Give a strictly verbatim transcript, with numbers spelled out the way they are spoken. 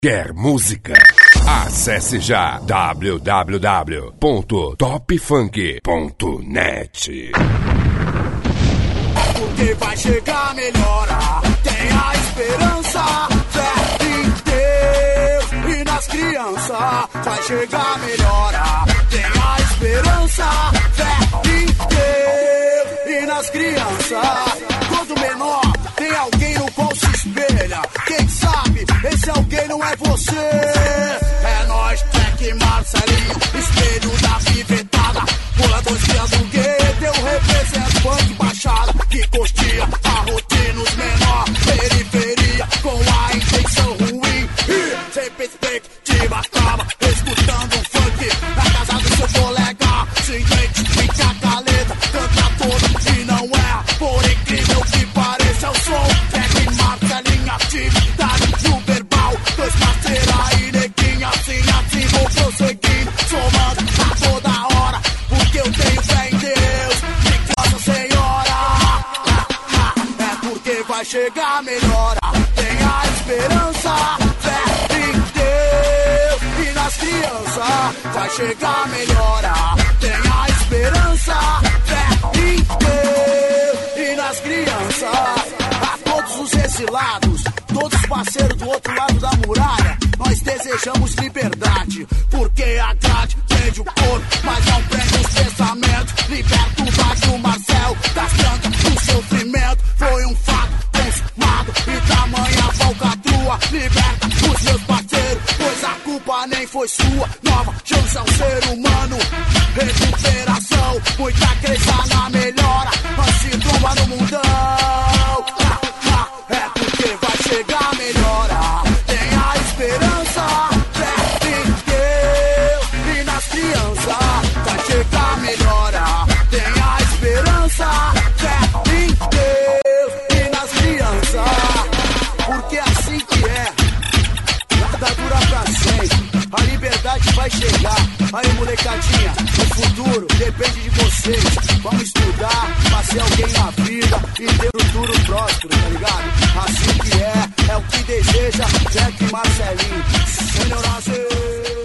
Quer música? Acesse já w w w ponto top funk ponto net. Porque vai chegar melhora, tenha esperança, fé em Deus e nas crianças. Vai chegar melhora, tenha esperança, fé em Deus e nas crianças. Quando menor, tem alguém no qual se espelha. Quem sabe, esse alguém não é você. É nós, Jack, Marcelinho, espelho da pivetada. Puladores criando gueto, eu represento funk baixada. Que costia, arrotinos menor, periferia, com a intenção ruim. E sem perspectiva, acaba escutando um funk na casa do seu colega. Se identifica a caleta, canta todo e não é. Por incrível que pareça, eu sou Jack, Marcelinho, atividade no verbal. Dois parceiros aí, neguinha, assim, assim vou prosseguindo, somando a toda hora, porque eu tenho fé em Deus e Nossa Senhora. É porque vai chegar melhora, tenha esperança, fé em Deus e nas crianças. Vai chegar melhora, tenha esperança, fé em Deus e nas crianças. A todos os exilados, todos parceiros do outro lado da muralha, nós desejamos liberdade, porque a grade prende o corpo, mas não prende os pensamentos. Liberta o baixo Marcel das trancas do sofrimento. Foi um fato consumado e tamanha falcatrua. Liberta os meus parceiros, pois a culpa nem foi sua. Nova chance ao ser humano, recuperação, muita crença na melhora. Antes tromba no mundão. É porque vai chegar melhora, tenha esperança, fé em Deus e nas crianças. Vai chegar melhora, tenha esperança, fé em Deus e nas crianças. Porque é assim que é, nada dura pra sempre, a liberdade vai chegar. Aí molecadinha, o futuro depende de vocês. Vamos estudar, pra ser alguém na vida e ter um futuro próspero, tá ligado? Assim que é, é o que deseja Jack Marcelinho. Senhoras e